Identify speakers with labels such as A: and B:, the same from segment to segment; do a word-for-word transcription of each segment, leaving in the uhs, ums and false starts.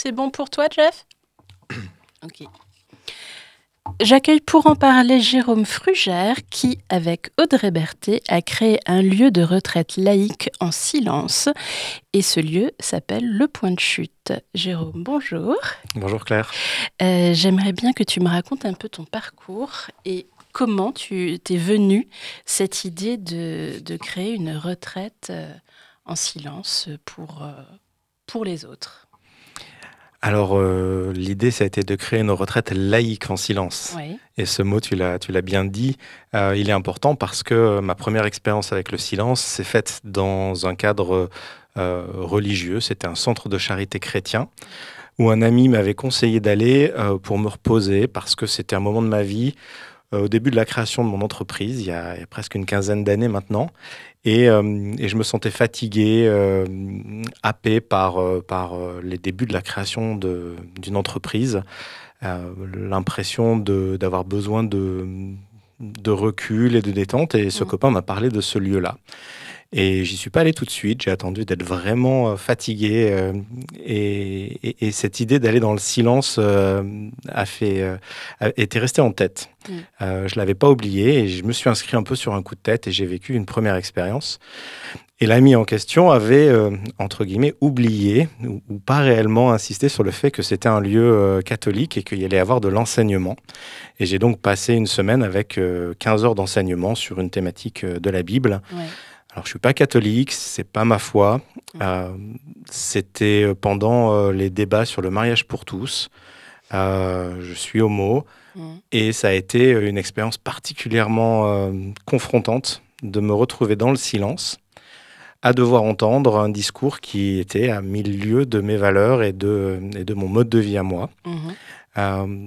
A: C'est bon pour toi, Jeff? Ok. J'accueille pour en parler Jérôme Frugère qui, avec Audrey Berthet, a créé un lieu de retraite laïque en silence. Et ce lieu s'appelle Le Point de Chute. Jérôme, bonjour.
B: Bonjour Claire.
A: Euh, j'aimerais bien que tu me racontes un peu ton parcours et comment tu t'es venue cette idée de, de créer une retraite euh, en silence pour, euh, pour les autres.
B: Alors, euh, l'idée, ça a été de créer une retraite laïque en silence.
A: Oui.
B: Et ce mot, tu l'as, tu l'as bien dit, euh, il est important parce que ma première expérience avec le silence s'est faite dans un cadre euh, religieux. C'était un centre de charité chrétien où un ami m'avait conseillé d'aller euh, pour me reposer parce que c'était un moment de ma vie, euh, au début de la création de mon entreprise, il y a, il y a presque une quinzaine d'années maintenant. Et, euh, et je me sentais fatigué, euh, happé par, euh, par euh, les débuts de la création de, d'une entreprise, euh, l'impression de, d'avoir besoin de, de recul et de détente. Et ce
A: Mmh.
B: copain m'a parlé de ce lieu-là. Et j'y suis pas allé tout de suite, j'ai attendu d'être vraiment euh, fatigué. euh, et, et- et cette idée d'aller dans le silence euh, a fait, euh, a- était restée en tête.
A: Mm.
B: Euh, je l'avais pas oublié et je me suis inscrit un peu sur un coup de tête et j'ai vécu une première expérience. Et l'ami en question avait, euh, entre guillemets, oublié ou, ou pas réellement insisté sur le fait que c'était un lieu euh, catholique et qu'il y allait avoir de l'enseignement. Et j'ai donc passé une semaine avec euh, quinze heures d'enseignement sur une thématique euh, de la Bible.
A: Ouais.
B: Alors, je suis pas catholique, c'est pas ma foi.
A: Mm.
B: Euh, C'était pendant euh, les débats sur le mariage pour tous. Euh, je suis homo
A: Mm.
B: et ça a été une expérience particulièrement euh, confrontante de me retrouver dans le silence, à devoir entendre un discours qui était à mille lieues de mes valeurs et de, et de mon mode de vie à moi.
A: Mhm.
B: Euh,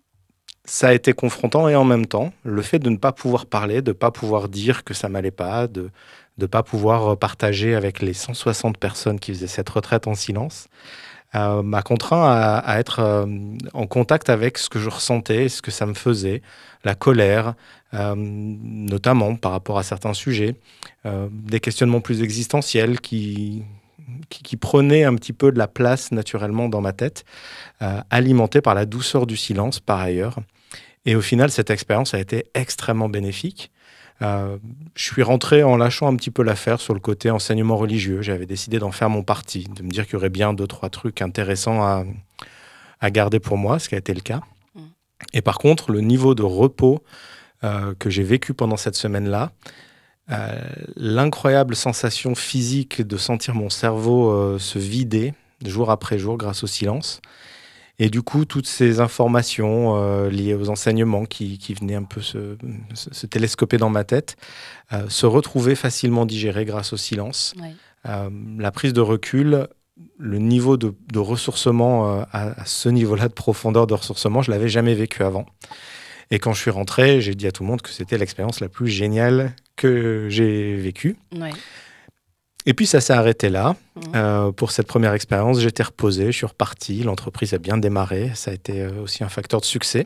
B: Ça a été confrontant et en même temps, le fait de ne pas pouvoir parler, de ne pas pouvoir dire que ça m'allait pas, de ne pas pouvoir partager avec les cent soixante personnes qui faisaient cette retraite en silence, euh, m'a contraint à, à être euh, en contact avec ce que je ressentais, ce que ça me faisait, la colère, euh, notamment par rapport à certains sujets, euh, des questionnements plus existentiels qui, qui, qui prenaient un petit peu de la place naturellement dans ma tête, euh, alimentés par la douceur du silence par ailleurs. Et au final, cette expérience a été extrêmement bénéfique. Euh, je suis rentré en lâchant un petit peu l'affaire sur le côté enseignement religieux. J'avais décidé d'en faire mon parti, de me dire qu'il y aurait bien deux, trois trucs intéressants à, à garder pour moi, ce qui a été le cas.
A: Mm.
B: Et par contre, le niveau de repos euh, que j'ai vécu pendant cette semaine-là, euh, l'incroyable sensation physique de sentir mon cerveau euh, se vider jour après jour grâce au silence, et du coup, toutes ces informations euh, liées aux enseignements qui, qui venaient un peu se, se- se télescoper dans ma tête, euh, se retrouvaient facilement digérées grâce au silence.
A: Ouais.
B: Euh, la prise de recul, le niveau de, de ressourcement euh, à, à ce niveau-là de profondeur de ressourcement, je l'avais jamais vécu avant. Et quand je suis rentré, j'ai dit à tout le monde que c'était l'expérience la plus géniale que j'ai vécue.
A: Ouais.
B: Et puis ça s'est arrêté là.
A: Mm.
B: Euh, pour cette première expérience, j'étais reposé, je suis reparti, l'entreprise a bien démarré, ça a été euh, aussi un facteur de succès.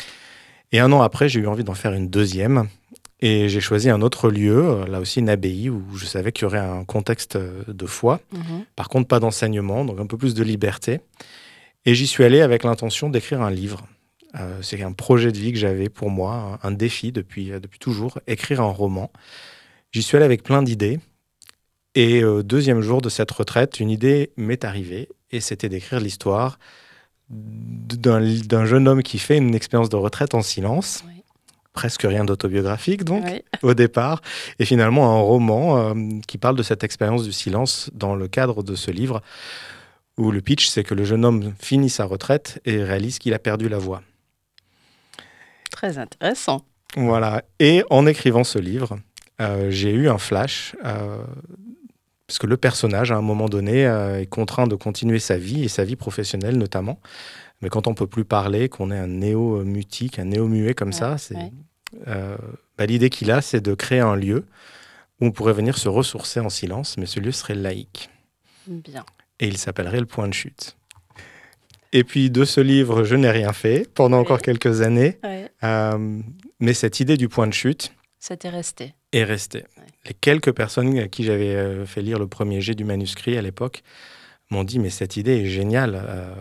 B: Et un an après, j'ai eu envie d'en faire une deuxième. Et j'ai choisi un autre lieu, euh, là aussi une abbaye, où je savais qu'il y aurait un contexte euh, de foi.
A: Mhm.
B: Par contre, pas d'enseignement, donc un peu plus de liberté. Et j'y suis allé avec l'intention d'écrire un livre. Euh, c'est un projet de vie que j'avais pour moi, un un défi depuis, euh, depuis toujours, écrire un roman. J'y suis allé avec plein d'idées. Et euh, deuxième jour de cette retraite, une idée m'est arrivée, et c'était d'écrire l'histoire d'un, d'un jeune homme qui fait une expérience de retraite en silence,
A: Ouais.
B: presque rien d'autobiographique donc,
A: Ouais.
B: au départ, et finalement un roman euh, qui parle de cette expérience du silence dans le cadre de ce livre, où le pitch, c'est que le jeune homme finit sa retraite et réalise qu'il a perdu la voix.
A: Très intéressant.
B: Voilà, et en écrivant ce livre, euh, j'ai eu un flash, euh, parce que le personnage, à un moment donné, euh, est contraint de continuer sa vie, et sa vie professionnelle notamment. Mais quand on ne peut plus parler, qu'on est un néo-mutique, un néo-muet comme
A: Ouais.
B: ça, c'est,
A: Ouais.
B: euh, bah, l'idée qu'il a, c'est de créer un lieu où on pourrait venir se ressourcer en silence, mais ce lieu serait laïque.
A: Bien.
B: Et il s'appellerait Le Point de Chute. Et puis de ce livre, je n'ai rien fait pendant
A: Ouais.
B: encore quelques années.
A: Ouais.
B: Euh, mais cette idée du point de chute
A: Ça t'est resté.
B: est restée.
A: Ouais.
B: Les quelques personnes à qui j'avais euh, fait lire le premier jet du manuscrit à l'époque m'ont dit, mais cette idée est géniale. Euh,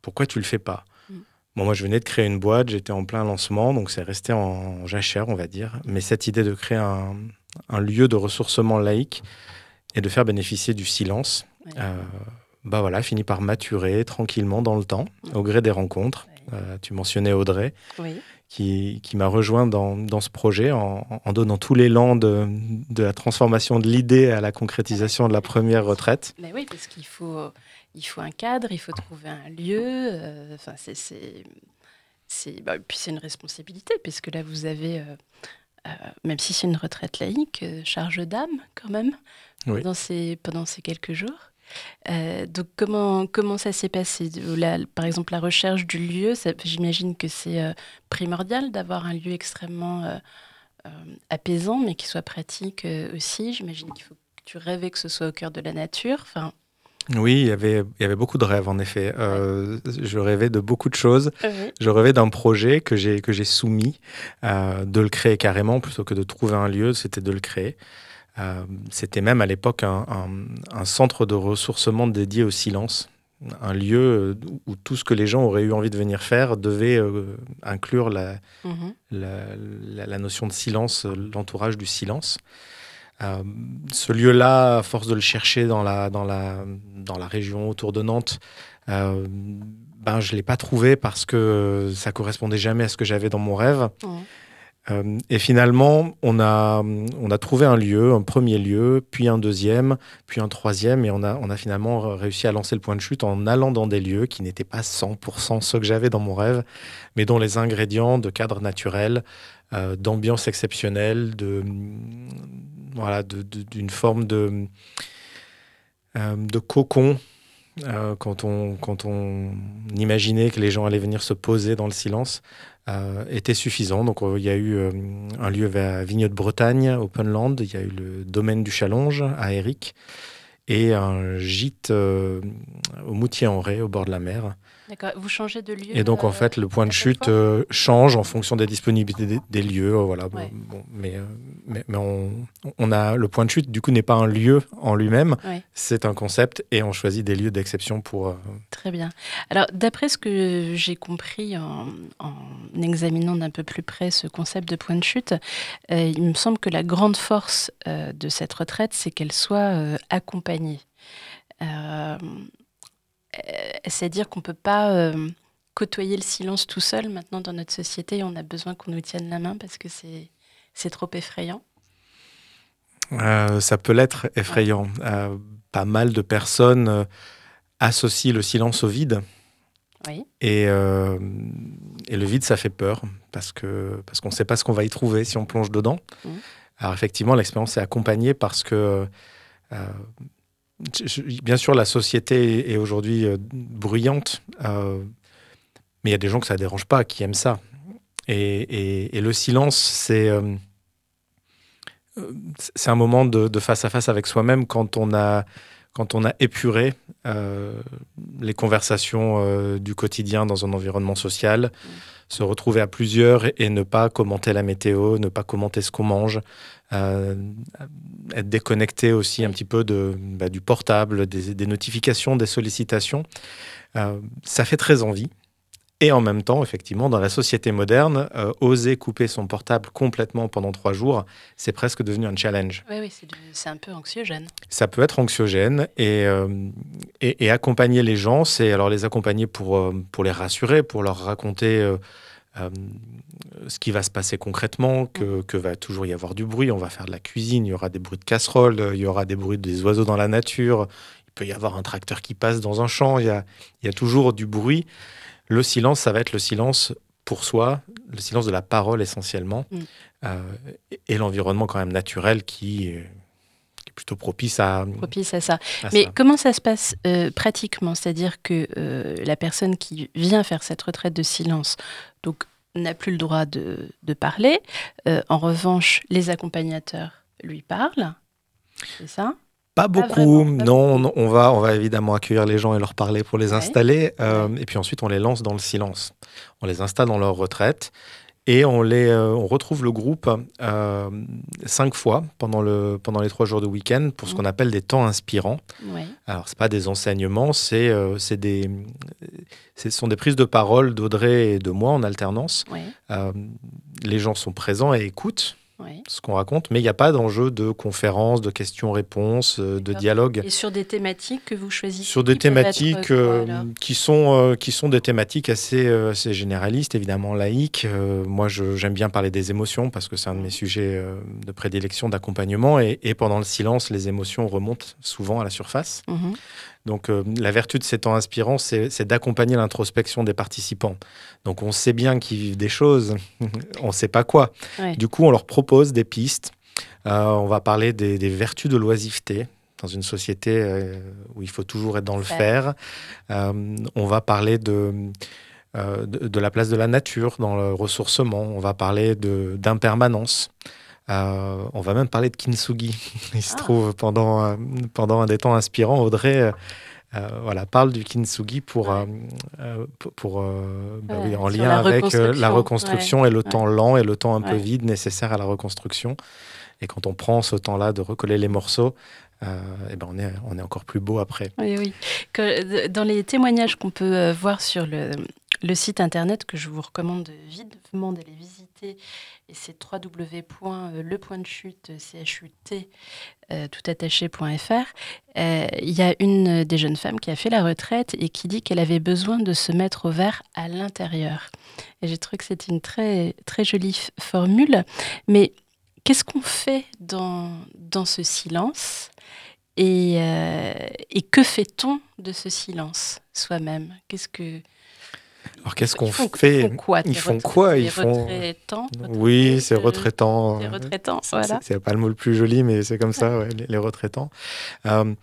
B: pourquoi tu le fais pas?
A: Mm.
B: Bon, moi, je venais de créer une boîte, j'étais en plein lancement, donc c'est resté en jachère, on va dire. Mais cette idée de créer un, un lieu de ressourcement laïque et de faire bénéficier du silence,
A: Ouais.
B: euh, bah voilà, finit par maturer tranquillement dans le temps,
A: Ouais.
B: au gré des rencontres.
A: Ouais.
B: Euh, tu mentionnais Audrey,
A: Oui.
B: qui, qui m'a rejoint dans, dans ce projet en, en donnant tout l'élan de, de la transformation de l'idée à la concrétisation de la première retraite.
A: Mais oui, parce qu'il faut, il faut un cadre, il faut trouver un lieu. euh, Enfin, c'est, c'est, c'est, bah, puis c'est une responsabilité, puisque là, vous avez, euh, euh, même si c'est une retraite laïque, euh, charge d'âme quand même,
B: Oui.
A: pendant ces, pendant ces quelques jours. Euh, donc, comment, comment ça s'est passé? La- Par exemple, la recherche du lieu, ça- j'imagine que c'est euh, primordial d'avoir un lieu extrêmement euh, euh, apaisant, mais qui soit pratique euh, aussi. J'imagine qu'il faut que tu rêvais que ce soit au cœur de la nature. Enfin,
B: Oui, il y avait, il y avait beaucoup de rêves, en effet. Euh, Je rêvais de beaucoup de choses.
A: oui.
B: Je rêvais d'un projet que j'ai, que j'ai soumis, euh, de le créer carrément, plutôt que de trouver un lieu, c'était de le créer. Euh, c'était même à l'époque un, un- un centre de ressourcement dédié au silence. Un lieu où tout ce que les gens auraient eu envie de venir faire devait euh, inclure la,
A: Mhm.
B: la, la- la notion de silence, l'entourage du silence. Euh, ce lieu-là, à force de le chercher dans la, dans la, dans la région autour de Nantes, euh, ben, je ne l'ai pas trouvé parce que ça correspondait jamais à ce que j'avais dans mon rêve.
A: Mhm.
B: Euh, et finalement, on a, on a trouvé un lieu, un premier lieu, puis un deuxième, puis un troisième, et on a, on a finalement réussi à lancer le point de chute en allant dans des lieux qui n'étaient pas cent pour cent ceux que j'avais dans mon rêve, mais dont les ingrédients de cadre naturel, euh, d'ambiance exceptionnelle, de, voilà, de- de- d'une forme de, euh, de cocon. Euh, quand, on, quand on imaginait que les gens allaient venir se poser dans le silence, euh, était suffisant. Donc euh, il y a eu euh, un lieu à Vigneux de Bretagne, Openland, il y a eu le domaine du Challonge à Éric, et un gîte euh, au Moutier-en-Ré, au bord de la mer.
A: D'accord. Vous changez de lieu
B: Et donc en
A: euh,
B: fait, le point
A: à
B: de
A: chaque
B: chute
A: fois?
B: euh, change en fonction des disponibilités des, des lieux. euh, Voilà.
A: Ouais.
B: Bon, mais euh, mais, mais on, on a le point de chute. Du coup, n'est pas un lieu en lui-même.
A: Ouais.
B: C'est un concept, et on choisit des lieux d'exception pour. euh,
A: Très bien. Alors, d'après ce que j'ai compris en, en examinant d'un peu plus près ce concept de point de chute, euh, il me semble que la grande force euh, de cette retraite, c'est qu'elle soit euh, accompagnée. Euh, euh, C'est-à-dire qu'on ne peut pas euh, côtoyer le silence tout seul. Maintenant, dans notre société, on a besoin qu'on nous tienne la main parce que c'est, c'est trop effrayant.
B: Euh, ça peut l'être effrayant. Euh, pas mal de personnes euh, associent le silence au vide.
A: Oui.
B: Et, euh, et le vide, ça fait peur, parce que parce qu'on ne sait pas ce qu'on va y trouver si on plonge dedans.
A: Mhm.
B: Alors effectivement, l'expérience est accompagnée parce que, euh, je- je- bien sûr, la société est aujourd'hui euh, bruyante, euh, mais il y a des gens que ça ne dérange pas, qui aiment ça. Et, et- et le silence, c'est euh, c'est un moment de, de face à face avec soi-même quand on a, quand on a épuré euh, les conversations euh, du quotidien dans un environnement social,
A: Mm.
B: se retrouver à plusieurs et, et ne pas commenter la météo, ne pas commenter ce qu'on mange, euh, être déconnecté aussi un petit peu de, bah, du portable, des, des notifications, des sollicitations. Euh, ça fait très envie. Et en même temps, effectivement, dans la société moderne, euh, oser couper son portable complètement pendant trois jours, c'est presque devenu un challenge.
A: Oui, oui, c'est, de- c'est un peu anxiogène.
B: Ça peut être anxiogène, et, euh, et, et accompagner les gens, c'est alors les accompagner pour, euh, pour les rassurer, pour leur raconter euh, euh, ce qui va se passer concrètement, que, que va toujours y avoir du bruit. On va faire de la cuisine, il y aura des bruits de casseroles, il y aura des bruits des oiseaux dans la nature, il peut y avoir un tracteur qui passe dans un champ, il y a, il y a toujours du bruit. Le silence, ça va être le silence pour soi, le silence de la parole essentiellement,
A: Mm.
B: euh, et, et l'environnement quand même naturel qui, euh, qui est plutôt propice à,
A: Propice à ça.
B: à
A: Mais
B: ça.
A: comment ça se passe euh, pratiquement? C'est-à-dire que euh, la personne qui vient faire cette retraite de silence, donc n'a plus le droit de, de parler. Euh, en revanche, les accompagnateurs lui parlent. C'est ça?
B: Pas
A: Pas
B: beaucoup,
A: vraiment, pas
B: non,
A: beaucoup.
B: on on va, on va évidemment accueillir les gens et leur parler pour les
A: Ouais,
B: installer, euh,
A: ouais.
B: et puis ensuite on les lance dans le silence. On les installe dans leur retraite, Et on, les, euh, on retrouve le groupe euh, cinq fois pendant, le, pendant les trois jours de week-end pour ce qu'on appelle des temps inspirants.
A: Ouais.
B: Alors, ce n'est pas des enseignements, c'est, euh, c'est des, ce sont des prises de parole d'Audrey et de moi en alternance.
A: Ouais.
B: Euh, les gens sont présents et écoutent
A: Ouais.
B: ce qu'on raconte, mais il n'y a pas d'enjeu de conférence, de questions-réponses, euh, de dialogue.
A: Et sur des thématiques que vous choisissez
B: Sur des
A: qui peuvent être
B: thématiques
A: quoi,
B: euh,
A: alors
B: qui, sont, euh, qui sont des thématiques assez, euh, assez généralistes, évidemment laïques. Euh, moi, je, j'aime bien parler des émotions parce que c'est un de mes sujets euh, de prédilection, d'accompagnement. Et, et pendant le silence, les émotions remontent souvent à la surface.
A: Mhm.
B: Donc, euh, la vertu de ces temps inspirants, c'est, c'est d'accompagner l'introspection des participants. Donc, on sait bien qu'ils vivent des choses, on ne sait pas quoi.
A: Ouais.
B: Du coup, on leur propose des pistes. Euh, on va parler des, des vertus de l'oisiveté dans une société euh, où il faut toujours être dans le faire. Euh, on va parler de, euh, de, de la place de la nature dans le ressourcement. On va parler de, d'impermanence. Euh, on va même parler de kintsugi. Il se
A: Ah.
B: trouve, pendant, euh, pendant un des temps inspirants, Audrey euh, euh, voilà, parle du kintsugi pour,
A: Ouais.
B: euh, pour, pour, euh, bah
A: Ouais,
B: oui, en
A: sur
B: lien
A: la
B: avec euh, la
A: reconstruction.
B: reconstruction
A: Ouais.
B: et le
A: Ouais.
B: temps lent et le temps un peu
A: Ouais.
B: vide nécessaire à la reconstruction. Et quand on prend ce temps-là de recoller les morceaux, euh, eh ben on, est, on est encore plus beau après.
A: Oui, oui. Que, dans les témoignages qu'on peut euh, voir sur le, le site internet, que je vous recommande vivement d'aller visiter, et c'est w w w point le point de chute euh, tout attaché point f r, euh, il y a une des jeunes femmes qui a fait la retraite et qui dit qu'elle avait besoin de se mettre au vert à l'intérieur. Et j'ai trouvé que c'était une très, très jolie f- formule. Mais qu'est-ce qu'on fait dans, dans ce silence et, euh, et que fait-on de ce silence soi-même? Qu'est-ce que
B: Alors qu'est-ce qu'on
A: ils font,
B: fait?
A: Ils font quoi?
B: Ils
A: Tes
B: font
A: retra-
B: quoi?
A: tes
B: Ils font...
A: retraitants,
B: Oui,
A: retraités,
B: c'est
A: euh,
B: retraitant.
A: Tes retraitants,
B: C'est,
A: voilà.
B: c'est, c'est pas le mot le plus joli, mais c'est comme ça, ouais, les, les retraitants. Euh,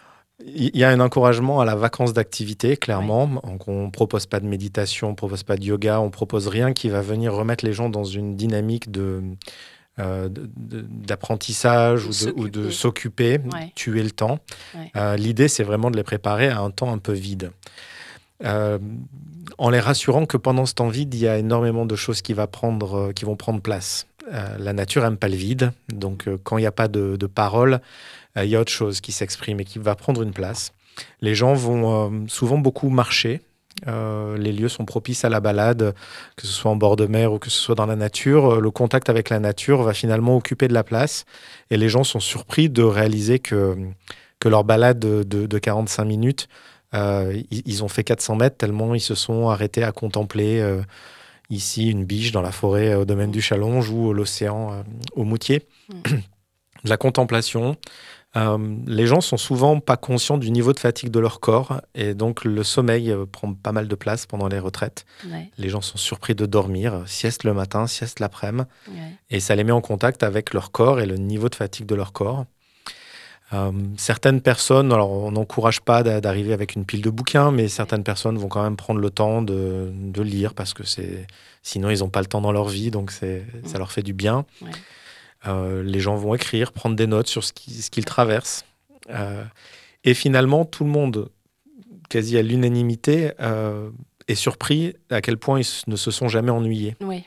B: Il y a un encouragement à la vacance d'activité, clairement. Ouais. Donc, on ne propose pas de méditation, on ne propose pas de yoga, on ne propose rien qui va venir remettre les gens dans une dynamique de, euh, de, de, d'apprentissage ou de, ou de s'occuper,
A: ouais.
B: tuer le temps.
A: Ouais.
B: Euh, l'idée, c'est vraiment de les préparer à un temps un peu vide. Euh, en les rassurant que pendant ce temps vide, il y a énormément de choses qui, va prendre, qui vont prendre place. Euh, la nature n'aime pas le vide, donc euh, quand il n'y a pas de, de parole, il y a autre chose qui s'exprime et qui va prendre une place. Les gens vont euh, souvent beaucoup marcher. Euh, les lieux sont propices à la balade, que ce soit en bord de mer ou que ce soit dans la nature. Le contact avec la nature va finalement occuper de la place et les gens sont surpris de réaliser que, que leur balade de, de, de quarante-cinq minutes, euh, ils, ils ont fait quatre cents mètres tellement ils se sont arrêtés à contempler euh, ici une biche dans la forêt au domaine mmh. du Chalonge ou l'océan euh, au Moutier. Mmh. De la contemplation. Euh, les gens sont souvent pas conscients du niveau de fatigue de leur corps et donc le sommeil euh, prend pas mal de place pendant les retraites. Ouais. Les gens sont surpris de dormir, sieste le matin, sieste l'après-midi, ouais. Et ça les met en contact avec leur corps et le niveau de fatigue de leur corps. Euh, certaines personnes, alors on n'encourage pas d'arriver avec une pile de bouquins, mais certaines personnes vont quand même prendre le temps de, de lire parce que c'est, sinon ils n'ont pas le temps dans leur vie, donc c'est, mmh. ça leur fait du bien. Ouais. Euh, les gens vont écrire, prendre des notes sur ce, qui, ce qu'ils traversent. Euh, et finalement, tout le monde, quasi à l'unanimité, euh, est surpris à quel point ils ne se sont jamais ennuyés.
A: Oui.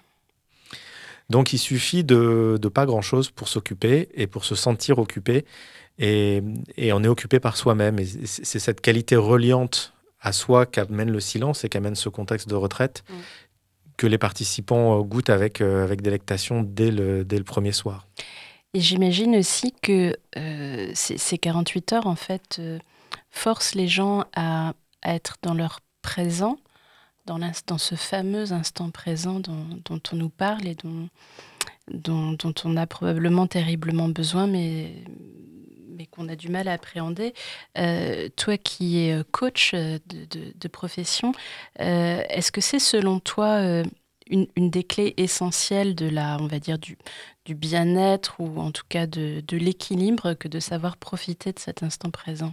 B: Donc, il suffit de, de pas grand-chose pour s'occuper et pour se sentir occupé. Et, et on est occupé par soi-même. Et c'est cette qualité reliante à soi qu'amène le silence et qu'amène ce contexte de retraite. Mm. Que les participants goûtent avec, euh, avec délectation dès le, dès le premier soir.
A: Et j'imagine aussi que euh, ces, ces quarante-huit heures, en fait, euh, forcent les gens à, à être dans leur présent, dans, dans ce fameux instant présent dont, dont on nous parle et dont, dont, dont on a probablement terriblement besoin, mais, mais qu'on a du mal à appréhender. Euh, toi qui es coach de, de, de profession, euh, est-ce que c'est selon toi euh, une, une des clés essentielles de la, on va dire, du, du bien-être ou en tout cas de, de l'équilibre que de savoir profiter de cet instant présent?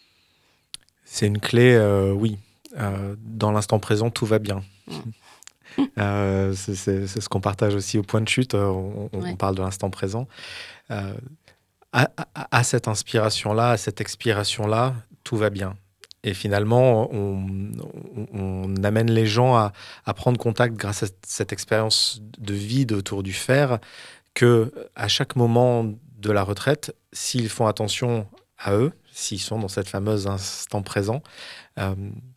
B: C'est une clé, euh, oui. Euh, dans l'instant présent, tout va bien. Mmh. euh, c'est, c'est, c'est ce qu'on partage aussi au point de chute. On, on, ouais. on parle de l'instant présent. Euh, à, à, à cette inspiration-là, à cette expiration-là, tout va bien. Et finalement, on, on, on amène les gens à, à prendre contact grâce à cette expérience de vide autour du fer, que à chaque moment de la retraite, s'ils font attention à eux, s'ils sont dans cette fameuse instant présent, euh,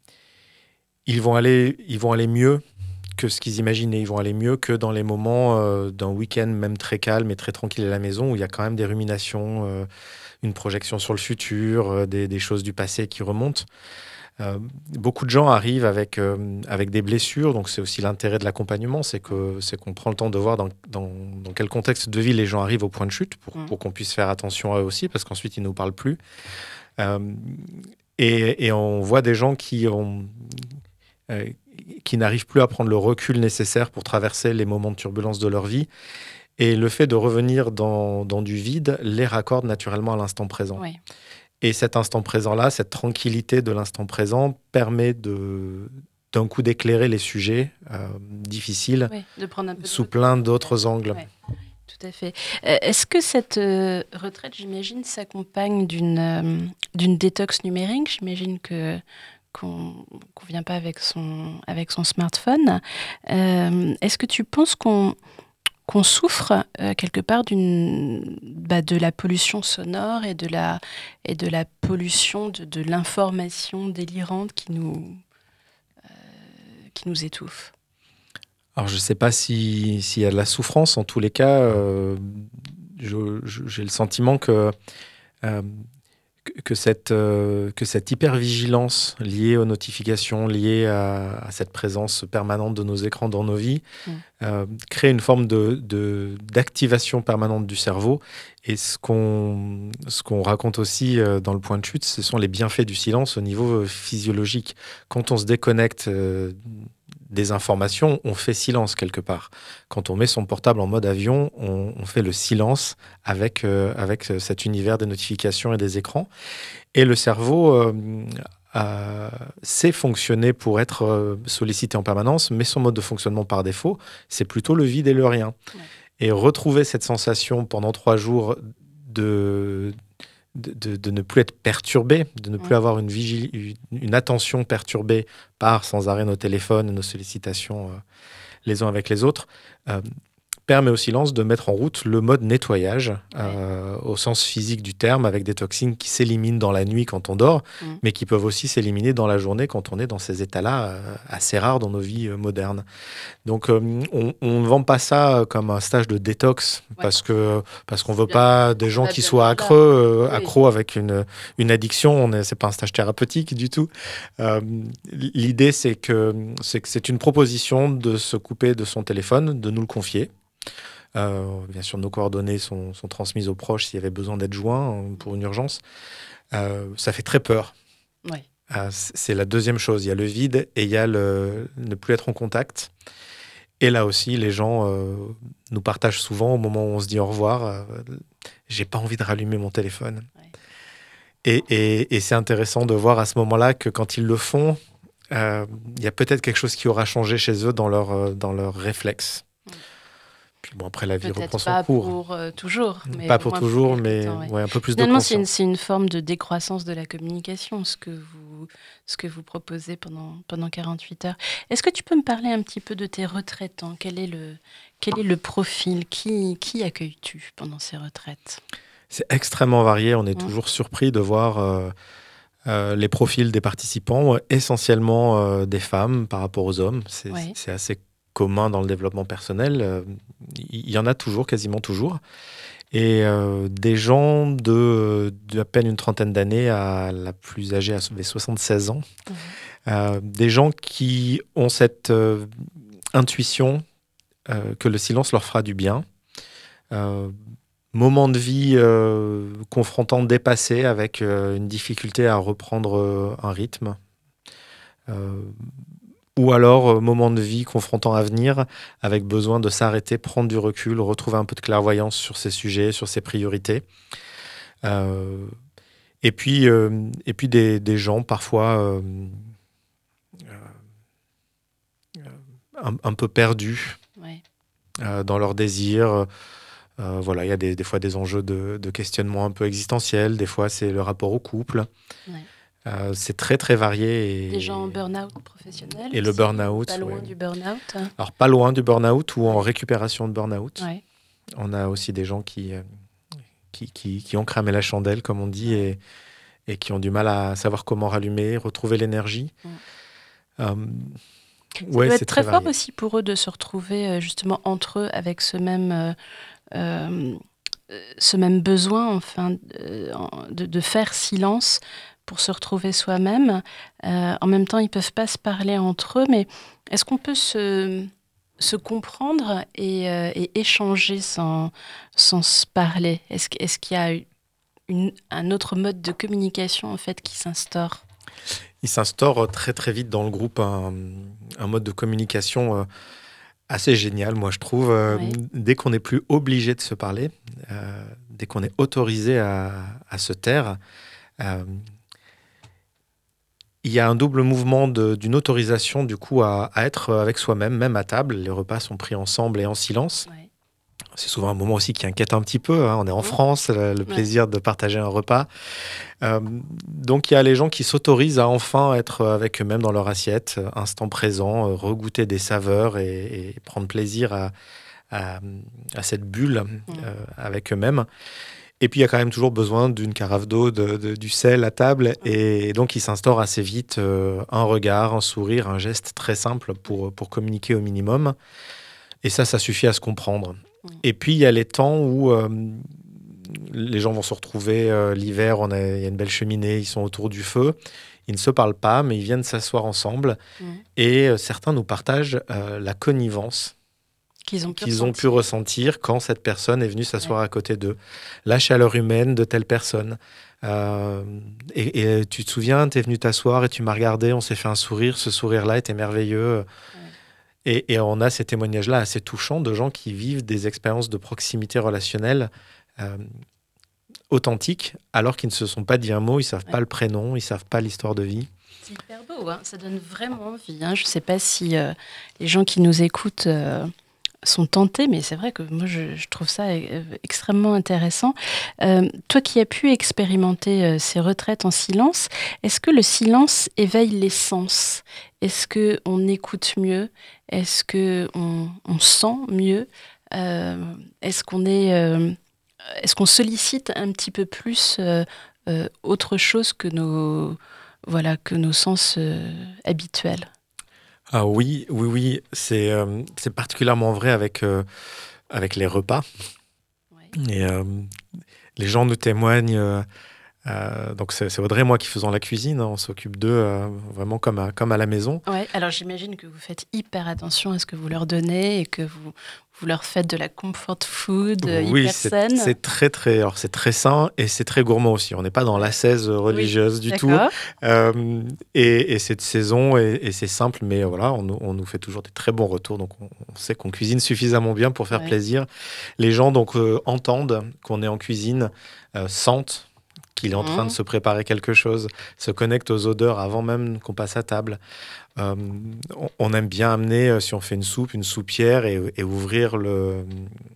B: ils vont aller, ils vont aller mieux que ce qu'ils imaginaient. Ils vont aller mieux que dans les moments euh, d'un week-end même très calme et très tranquille à la maison, où il y a quand même des ruminations, euh, une projection sur le futur, euh, des, des choses du passé qui remontent. Euh, beaucoup de gens arrivent avec, euh, avec des blessures, donc c'est aussi l'intérêt de l'accompagnement, c'est, que, c'est qu'on prend le temps de voir dans, dans, dans quel contexte de vie les gens arrivent au point de chute, pour,
A: Mmh.
B: pour qu'on puisse faire attention à eux aussi, parce qu'ensuite ils ne nous parlent plus. Euh, et, et on voit des gens qui ont... Euh, qui n'arrivent plus à prendre le recul nécessaire pour traverser les moments de turbulence de leur vie. Et le fait de revenir dans, dans du vide les raccorde naturellement à l'instant présent.
A: Oui.
B: Et cet instant présent-là, cette tranquillité de l'instant présent permet de, d'un coup d'éclairer les sujets euh, difficiles
A: Oui, de prendre un peu de
B: sous
A: recul.
B: plein d'autres angles.
A: Ouais, tout à fait. Euh, est-ce que cette euh, retraite, j'imagine, s'accompagne d'une, euh, d'une détox numérique? J'imagine que qu'on ne vient pas avec son, avec son smartphone. Euh, est-ce que tu penses qu'on, qu'on souffre euh, quelque part d'une, bah, de la pollution sonore et de la, et de la pollution de, de l'information délirante qui nous, euh, qui nous étouffe?
B: Alors, je ne sais pas si, s'il y a de la souffrance. En tous les cas, euh, je- je- j'ai le sentiment que, euh, que, que cette, euh, que cette hypervigilance liée aux notifications, liée à, à cette présence permanente de nos écrans dans nos vies,
A: Mm.
B: euh, crée une forme de, de- d'activation permanente du cerveau. Et ce qu'on, ce qu'on raconte aussi euh, dans le point de chute, ce sont les bienfaits du silence au niveau euh, physiologique. Quand on se déconnecte euh, des informations, on fait silence quelque part. Quand on met son portable en mode avion, on, on fait le silence avec, euh, avec cet univers des notifications et des écrans. Et le cerveau euh, a- sait fonctionner pour être euh, sollicité en permanence, mais son mode de fonctionnement par défaut, c'est plutôt le vide et le rien.
A: Ouais.
B: Et retrouver cette sensation pendant trois jours de, de, de- de ne plus être perturbé, de ne plus
A: Ouais.
B: avoir une, vigil- une, une attention perturbée par sans arrêt nos téléphones et nos sollicitations euh, les uns avec les autres, euh, permet au silence de mettre en route le mode nettoyage euh, au sens physique du terme, avec des toxines qui s'éliminent dans la nuit quand on dort,
A: Mm.
B: mais qui peuvent aussi s'éliminer dans la journée quand on est dans ces états-là euh, assez rares dans nos vies euh, modernes. Donc euh, on ne vend pas ça comme un stage de détox
A: Ouais.
B: parce que parce qu'on veut
A: Bien,
B: pas des gens
A: va
B: qui
A: bien
B: soient
A: au-delà.
B: accros, euh,
A: Oui.
B: accros avec une, une addiction. On est, c'est pas un stage thérapeutique du tout. Euh, l'idée c'est que c'est que c'est une proposition de se couper de son téléphone, de nous le confier. Euh, bien sûr, nos coordonnées sont, sont transmises aux proches s'il y avait besoin d'être joints euh, pour une urgence. Euh, ça fait très peur.
A: Ouais.
B: Euh, c'est la deuxième chose. Il y a le vide et il y a le ne plus être en contact. Et là aussi, les gens euh, nous partagent souvent au moment où on se dit au revoir. Euh, j'ai pas envie de rallumer mon téléphone.
A: Ouais.
B: Et, et, et c'est intéressant de voir à ce moment-là que quand ils le font, euh, il y a peut-être quelque chose qui aura changé chez eux dans leur, euh, dans leur réflexe.
A: Mm.
B: Puis bon, après, la vie
A: Peut-être
B: reprend son
A: pas
B: cours.
A: pour euh, toujours. Mais
B: Pas
A: au
B: pour
A: moins
B: toujours,
A: quelque
B: mais
A: temps, ouais.
B: ouais, un peu plus
A: Finalement,
B: de
A: c'est une,
B: conscience.
A: c'est une forme de décroissance de la communication, ce que vous, ce que vous proposez pendant, pendant quarante-huit heures. Est-ce que tu peux me parler un petit peu de tes retraitants? Quel est le, quel est le profil? Qui, qui accueilles-tu pendant ces retraites?
B: C'est extrêmement varié. On est
A: Mm.
B: toujours surpris de voir euh, euh, les profils des participants, euh, essentiellement euh, des femmes par rapport aux hommes. C'est
A: Ouais.
B: c'est assez commun dans le développement personnel. Euh, Il y en a toujours, quasiment toujours. Et euh, des gens de, de à peine une trentaine d'années à la plus âgée, avait soixante-seize ans.
A: Mhm.
B: Euh, des gens qui ont cette euh, intuition euh, que le silence leur fera du bien. Euh, moment de vie euh, confrontant, dépassé, avec euh, une difficulté à reprendre euh, un rythme. Euh, ou alors, euh, moment de vie confrontant à venir, avec besoin de s'arrêter, prendre du recul, retrouver un peu de clairvoyance sur ces sujets, sur ses priorités. Euh, et puis, euh, et puis des, des gens parfois euh, euh, un, un peu perdus
A: Ouais.
B: euh, dans leurs désirs. Euh, voilà, il y a des, des fois des enjeux de, de questionnement un peu existentiels, des fois c'est le rapport au couple.
A: Ouais.
B: Euh, c'est très très varié. Et,
A: Des gens en burn-out professionnel
B: et le
A: aussi,
B: burn-out.
A: pas loin
B: Ouais.
A: du burn-out.
B: Alors, pas loin du burn-out ou en récupération de burn-out.
A: Ouais.
B: On a aussi des gens qui, euh, qui, qui, qui ont cramé la chandelle, comme on dit, et, et qui ont du mal à savoir comment rallumer, retrouver l'énergie.
A: Mm.
B: Euh,
A: Ça
B: ouais,
A: doit
B: c'est
A: être très
B: très
A: fort
B: varié.
A: aussi pour eux de se retrouver euh, justement entre eux avec ce même, euh, euh, ce même besoin enfin, euh, de, de faire silence pour se retrouver soi-même. Euh, en même temps, ils ne peuvent pas se parler entre eux, mais est-ce qu'on peut se, se comprendre et, euh, et échanger sans, sans se parler? Est-ce, qu- est-ce qu'il y a une, un autre mode de communication en fait qui s'instaure?
B: Il s'instaure très très vite dans le groupe un, un mode de communication euh, assez génial, moi je trouve. Euh,
A: Oui.
B: dès qu'on n'est plus obligé de se parler, euh, dès qu'on est autorisé à, à se taire, euh, il y a un double mouvement de- d'une autorisation du coup à, à être avec soi-même, même à table. Les repas sont pris ensemble et en silence.
A: Ouais.
B: C'est souvent un moment aussi qui inquiète un petit peu, hein. On est en
A: Mmh.
B: France, le, le
A: Ouais.
B: plaisir de partager un repas. Euh, donc il y a les gens qui s'autorisent à enfin être avec eux-mêmes dans leur assiette, euh, instant présent, euh, regoûter des saveurs et, et prendre plaisir à, à, à cette bulle
A: Mmh.
B: euh, avec eux-mêmes. Et puis il y a quand même toujours besoin d'une carafe d'eau, de, de- du sel à table. Et donc il s'instaure assez vite euh, un regard, un sourire, un geste très simple pour, pour communiquer au minimum. Et ça, ça suffit à se comprendre.
A: Mm.
B: Et puis, il y a les temps où euh, les gens vont se retrouver euh, l'hiver, on a, il y a une belle cheminée, ils sont autour du feu. Ils ne se parlent pas, mais ils viennent s'asseoir ensemble.
A: Mm.
B: Et euh, certains nous partagent euh, la connivence
A: Qu'ils ont pu
B: qu'ils ont pu
A: ressentir.
B: ressentir quand cette personne est venue s'asseoir
A: Ouais.
B: à côté d'eux. La chaleur humaine de telle personne. Euh, et, et tu te souviens, tu es venu t'asseoir et tu m'as regardé, on s'est fait un sourire. Ce sourire-là était merveilleux.
A: Ouais.
B: Et, et on a ces témoignages-là assez touchants de gens qui vivent des expériences de proximité relationnelle euh, authentiques, alors qu'ils ne se sont pas dit un mot, ils ne savent
A: Ouais.
B: pas le prénom, ils ne savent pas l'histoire de vie.
A: C'est hyper beau, hein. Ça donne vraiment envie. Hein. Je ne sais pas si euh, les gens qui nous écoutent euh, sont tentés, mais c'est vrai que moi, je, je trouve ça euh, extrêmement intéressant. Euh, toi qui as pu expérimenter euh, ces retraites en silence, est-ce que le silence éveille les sens? Est-ce qu'on écoute mieux? Est-ce qu'on on sent mieux? Euh, est-ce qu'on est, euh, est-ce qu'on sollicite un petit peu plus euh, euh, autre chose que nos, voilà, que nos sens euh, habituels?
B: Ah oui, oui, oui, c'est euh, c'est particulièrement vrai avec, euh, avec les repas.
A: Ouais.
B: Et euh, les gens nous témoignent. euh, euh, donc c'est c'est Audrey et moi qui faisons la cuisine, hein, on s'occupe d'eux euh, vraiment comme à, comme à la maison.
A: Ouais, alors j'imagine que vous faites hyper attention à ce que vous leur donnez et que vous, vous leur faites de la comfort food euh,
B: Oui,
A: hyper
B: c'est
A: saine.
B: c'est très très, alors c'est très sain et c'est très gourmand aussi. On n'est pas dans l'ascèse religieuse du tout.
A: D'accord.
B: Euh, et, et c'est de saison et, et c'est simple, mais voilà, on, nous- on nous fait toujours des très bons retours. Donc on, on sait qu'on cuisine suffisamment bien pour faire
A: Ouais.
B: plaisir. Les gens donc euh, entendent qu'on est en cuisine, euh, sentent qu'il est en train
A: Mmh.
B: de se préparer quelque chose, se connectent aux odeurs avant même qu'on passe à table. Euh, on, on aime bien amener, euh, si on fait une soupe, une soupière et, et ouvrir le,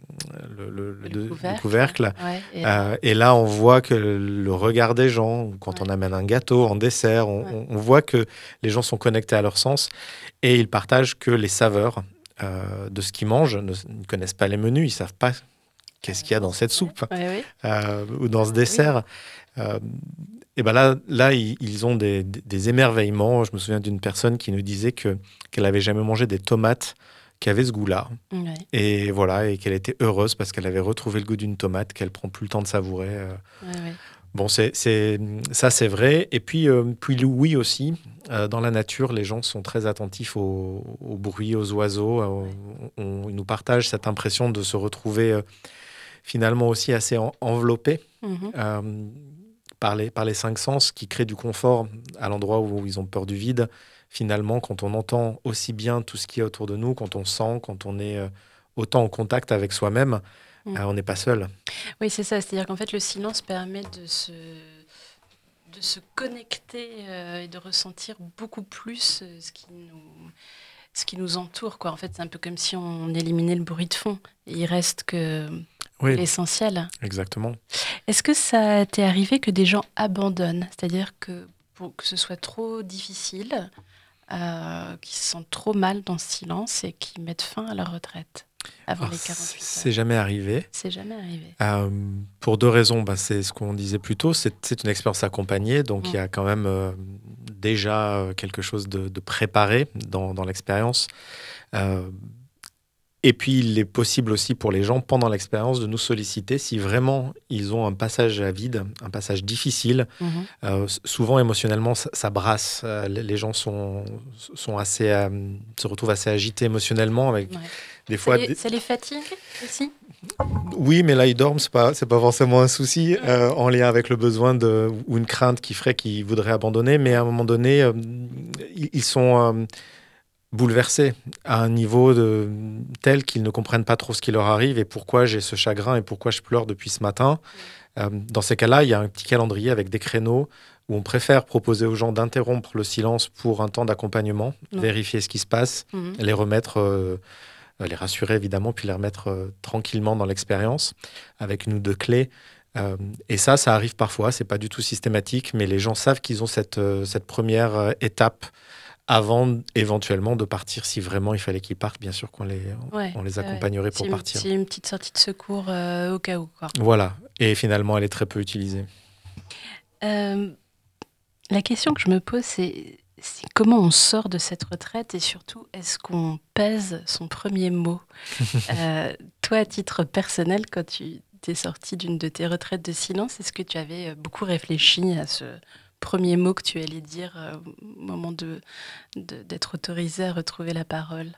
B: le, le- le-
A: Le
B: le
A: couvercle.
B: couvercle.
A: Ouais, et
B: Euh, et là, on voit que le regard des gens, ou quand
A: Ouais.
B: on amène un gâteau en dessert, on,
A: Ouais.
B: on- on voit que les gens sont connectés à leur sens et ils partagent que les saveurs euh, de ce qu'ils mangent. Ne, ils ne connaissent pas les menus, ils ne savent pas qu'est-ce qu'il y a dans cette soupe
A: Ouais, ouais.
B: euh, ou dans ce
A: Ah,
B: dessert. Euh, et ben là, là, ils, ils ont des, des- des émerveillements. Je me souviens d'une personne qui nous disait que qu'elle avait jamais mangé des tomates qui avaient ce goût-là.
A: oui. Ouais,
B: Et voilà, et qu'elle était heureuse parce qu'elle avait retrouvé le goût d'une tomate qu'elle prend plus le temps de savourer. euh.
A: ouais, ouais.
B: Bon, c'est, c'est, ça, c'est vrai. Et puis, euh, puis oui aussi, euh, dans la nature, les gens sont très attentifs au, au bruit, aux oiseaux. euh, on- on- ils nous partagent cette impression de se retrouver euh, finalement aussi assez en- enveloppés
A: Mhm.
B: euh, par les, par les cinq sens qui créent du confort à l'endroit où ils ont peur du vide. Finalement, quand on entend aussi bien tout ce qui est autour de nous, quand on sent, quand on est euh, autant en contact avec soi-même,
A: Mm.
B: euh, on n'est pas seul.
A: Oui, c'est ça. C'est-à-dire qu'en fait, le silence permet de se, de se connecter euh, et de ressentir beaucoup plus euh, ce qui nous, ce qui nous entoure, quoi. En fait, c'est un peu comme si on éliminait le bruit de fond. Et il reste que
B: Oui,
A: l'essentiel.
B: exactement.
A: Est-ce que ça t'est arrivé que des gens abandonnent? C'est-à-dire que pour que ce soit trop difficile, euh, qui se sentent trop mal dans ce silence et qui mettent fin à leur retraite avant
B: Alors,
A: les quarante-huit heures.
B: c'est jamais arrivé.
A: C'est jamais arrivé.
B: Euh, pour deux raisons. Bah, c'est ce qu'on disait plus tôt, c'est, c'est une expérience accompagnée, donc
A: Mm.
B: il y a quand même euh, déjà euh, quelque chose de, de préparé dans, dans l'expérience. Euh, et puis, il est possible aussi pour les gens, pendant l'expérience, de nous solliciter si vraiment ils ont un passage à vide, un passage difficile.
A: Mhm.
B: Euh, s- souvent, émotionnellement, ça, ça brasse. Euh, les les gens sont, sont assez, euh, se retrouvent assez agités émotionnellement, avec
A: Ouais.
B: des
A: Ça,
B: fois...
A: les,
B: des-
A: ça les fatigue aussi?
B: Oui, mais là, ils dorment, c'est pas, c'est pas forcément un souci euh, en lien avec le besoin de, ou une crainte qui ferait qu'ils voudraient abandonner. Mais à un moment donné, euh, ils ils sont euh, bouleversés à un niveau de, tel qu'ils ne comprennent pas trop ce qui leur arrive et pourquoi j'ai ce chagrin et pourquoi je pleure depuis ce matin. Euh, dans ces cas-là, il y a un petit calendrier avec des créneaux où on préfère proposer aux gens d'interrompre le silence pour un temps d'accompagnement,
A: Ouais.
B: vérifier ce qui se passe,
A: Mhm.
B: les remettre... euh, euh, les rassurer évidemment, puis les remettre euh, tranquillement dans l'expérience avec une ou deux clés. Euh, et ça, ça arrive parfois, c'est pas du tout systématique, mais les gens savent qu'ils ont cette, euh, cette première euh, étape avant éventuellement de partir si vraiment il fallait qu'ils partent. Bien sûr qu'on les,
A: Ouais,
B: on les
A: ouais, ouais.
B: accompagnerait pour
A: C'est une,
B: partir.
A: c'est une petite sortie de secours euh, au cas où, quoi.
B: Voilà. Et finalement, elle est très peu utilisée.
A: Euh, la question que je me pose, c'est, c'est comment on sort de cette retraite et surtout, est-ce qu'on pèse son premier mot? Euh, Toi, à titre personnel, quand tu t'es sorti d'une de tes retraites de silence, est-ce que tu avais euh, beaucoup réfléchi à ce premier mot que tu allais dire euh, au moment de, de- d'être autorisé à retrouver la parole?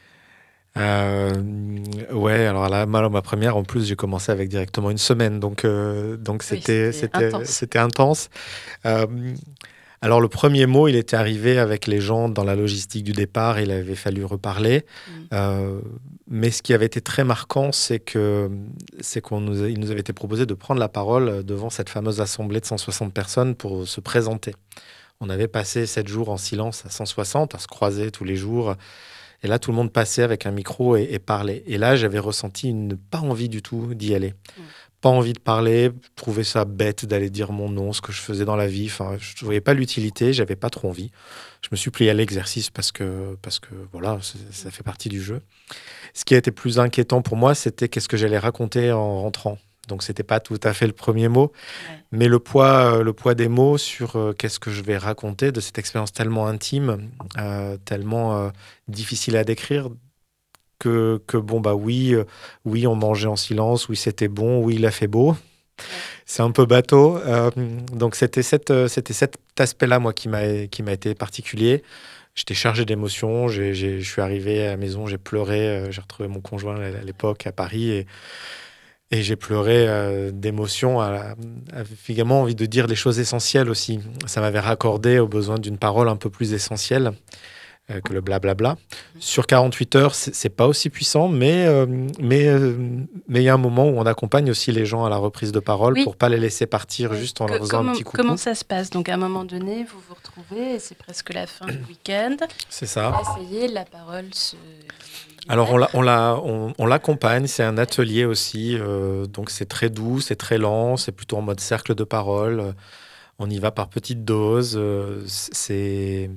B: Euh, ouais, alors là, ma, ma première, en plus, j'ai commencé avec directement une semaine, donc, euh, donc
A: Oui,
B: c'était,
A: c'était
B: c'était,
A: intense.
B: c'était intense. Euh, alors le premier mot, il était arrivé avec les gens dans la logistique du départ, il avait fallu reparler.
A: Mm.
B: Euh, mais ce qui avait été très marquant, c'est que c'est qu'on nous, a- il nous avait été proposé de prendre la parole devant cette fameuse assemblée de cent soixante personnes pour se présenter. On avait passé sept jours en silence à cent soixante, à se croiser tous les jours. Et là, tout le monde passait avec un micro et, et parlait. Et là, j'avais ressenti une pas envie du tout d'y aller.
A: Mm.
B: Pas envie de parler, je trouvais ça bête d'aller dire mon nom, ce que je faisais dans la vie. Enfin, je ne voyais pas l'utilité, j'avais pas trop envie. Je me suis plié à l'exercice parce que, parce que voilà, c'est- ça fait partie du jeu. Ce qui a été plus inquiétant pour moi, c'était qu'est-ce que j'allais raconter en rentrant. Donc, c'était pas tout à fait le premier mot,
A: Ouais.
B: mais le poids, euh, le poids des mots sur euh, qu'est-ce que je vais raconter de cette expérience tellement intime, euh, tellement euh, difficile à décrire, que, que bon, bah oui, euh, oui, on mangeait en silence, oui, c'était bon, oui, il a fait beau. C'est un peu bateau. euh, donc, c'était, cette, euh, c'était cet aspect-là, moi, qui m'a, qui m'a été particulier. J'étais chargé d'émotions. J'ai, j'ai- je suis arrivé à la maison, j'ai pleuré. euh, j'ai retrouvé mon conjoint à à l'époque à Paris et, et j'ai pleuré euh, d'émotion. à la- Avec également envie de dire les choses essentielles aussi. Ça m'avait raccordé au besoin d'une parole un peu plus essentielle euh, que le blablabla. Sur quarante-huit heures, c'est c'est pas aussi puissant, mais euh, mais euh, mais il y a un moment où on accompagne aussi les gens à la reprise de parole
A: Oui.
B: pour pas les laisser partir
A: Ouais.
B: juste en
A: Que-
B: leur faisant
A: comment,
B: un petit coucou.
A: comment ça se passe? Donc, à un moment donné, vous vous retrouvez et c'est presque la fin du week-end.
B: C'est ça.
A: Là, ça y est, la parole se.
B: Alors on, la- on, la- on, on l'accompagne, c'est un atelier aussi, euh, donc c'est très doux, c'est très lent, c'est plutôt en mode cercle de parole. euh, On y va par petites doses. euh, c'est,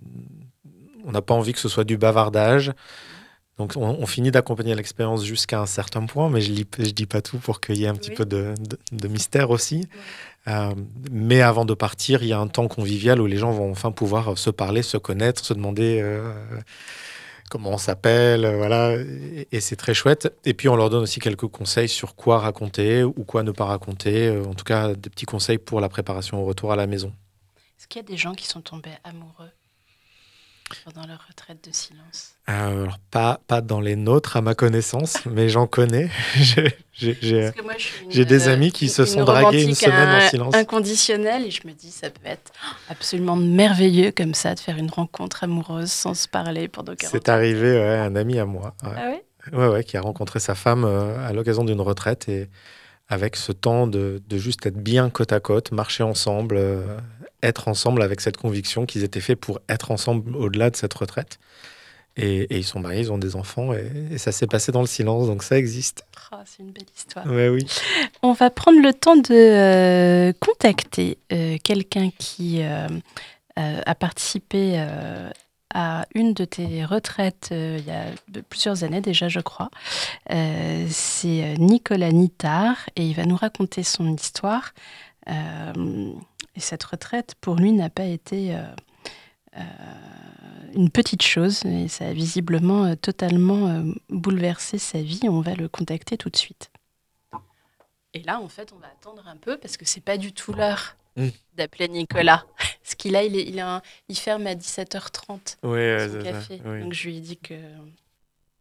B: on n'a pas envie que ce soit du bavardage. Donc on, on finit d'accompagner l'expérience jusqu'à un certain point, mais je ne dis pas tout pour qu'il y ait un petit
A: Oui.
B: peu de, de- de mystère aussi. Euh, mais avant de partir, il y a un temps convivial où les gens vont enfin pouvoir se parler, se connaître, se demander euh, comment on s'appelle, euh, voilà, et, et c'est très chouette. Et puis on leur donne aussi quelques conseils sur quoi raconter ou quoi ne pas raconter, euh, en tout cas des petits conseils pour la préparation au retour à la maison.
A: Est-ce qu'il y a des gens qui sont tombés amoureux pendant leur retraite de silence?
B: Euh, alors pas, pas dans les nôtres à ma connaissance, mais j'en connais. j'ai, j'ai- j'ai-
A: Parce que moi, je suis une,
B: j'ai des
A: euh,
B: amis qui
A: une-
B: se
A: une
B: sont dragués une
A: romantique
B: semaine en
A: in-
B: silence.
A: inconditionnelle et je me dis, ça peut être absolument merveilleux comme ça de faire une rencontre amoureuse sans se parler pendant quarante
B: C'est arrivé, ouais, un ami à moi. Ouais.
A: Ah ouais?
B: Ouais, ouais, qui a rencontré sa femme euh, à l'occasion d'une retraite et avec ce temps de, de juste être bien côte à côte, marcher ensemble, euh, être ensemble avec cette conviction qu'ils étaient faits pour être ensemble au-delà de cette retraite. Et, et ils sont mariés, ils ont des enfants, et, et ça s'est passé dans le silence, donc ça existe.
A: Oh, c'est une belle histoire.
B: Ouais, oui.
A: On va prendre le temps de euh, contacter euh, quelqu'un qui euh, euh, a participé euh, à une de tes retraites euh, il y a de- plusieurs années déjà, je crois. Euh, c'est euh, Nicolas Nittard et il va nous raconter son histoire. Euh, et cette retraite, pour lui, n'a pas été euh, euh, une petite chose et ça a visiblement euh, totalement euh, bouleversé sa vie. On va le contacter tout de suite. Et là, en fait, on va attendre un peu parce que c'est pas du tout l'heure
B: Mm.
A: d'appeler Nicolas. Parce qu'il a, il, est- il, a un- il ferme à dix-sept heures trente
B: Ouais,
A: son
B: c'est ça,
A: café.
B: oui.
A: Donc je lui ai dit que